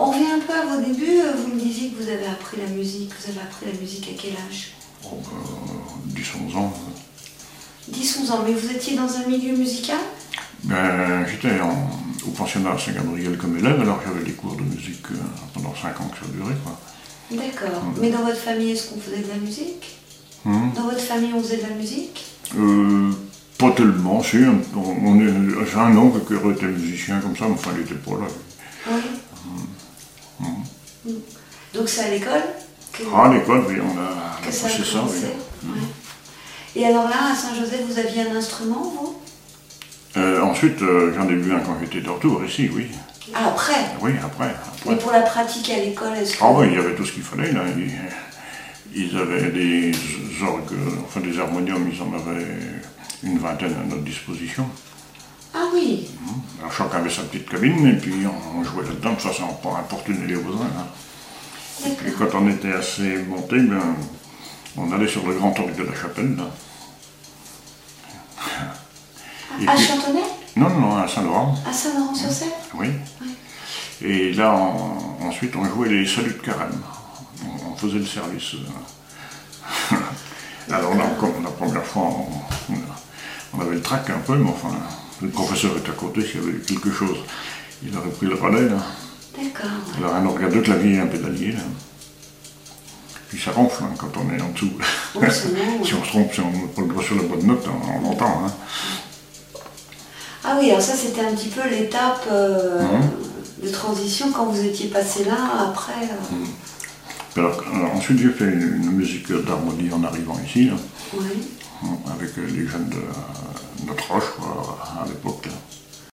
On revient un peu à vos débuts. Vous me disiez que vous avez appris la musique. Vous avez appris la musique à quel âge? 10-11 ans. 10-11 ans, mais vous étiez dans un milieu musical? Ben, j'étais au pensionnat Saint-Gabriel comme élève, alors j'avais des cours de musique pendant 5 ans que ça durait, quoi. D'accord. Mais dans votre famille, est-ce qu'on faisait de la musique? Dans votre famille, on faisait de la musique? Pas tellement, si. J'ai un oncle qui aurait été musicien comme ça, mais enfin, il n'était pas là. Oui. Donc c'est à l'école À l'école, oui, on a ça passé ça, oui. Ouais. Et alors là, à Saint-Joseph, vous aviez un instrument, vous? Ensuite, j'en ai vu un quand j'étais de retour ici, oui. Ah, après? Oui, après. Mais pour la pratique à l'école, est-ce que... Ah oui, il y avait tout ce qu'il fallait, là. Ils avaient des orgues, enfin des harmoniums, ils en avaient une vingtaine à notre disposition. Ah oui. Alors chacun avait sa petite cabine, et puis on jouait là-dedans de façon à pas importuner les voisins. Hein. Et quand on était assez monté, ben, on allait sur le grand orgue de la chapelle, là. Et à Chantonnet? Non, à Saint-Laurent. À Saint-Laurent-sur-Seine? Oui. Et là, ensuite, on jouait les saluts de carême. On faisait le service. Alors là, comme la première fois, on avait le trac un peu, mais enfin, le professeur était à côté, s'il y avait eu quelque chose, il aurait pris le relais, là. D'accord. Alors un orgue à 2 claviers et un pédalier, là. Puis ça ronfle hein, quand on est en dessous. Oui, si on se trompe, si on ne met pas le doigt sur la bonne note, on l'entend. Hein. Ah oui, alors ça c'était un petit peu l'étape de transition quand vous étiez passé là, après... Alors, ensuite j'ai fait une musique d'harmonie en arrivant ici, là, oui. avec les jeunes de notre roche à l'époque.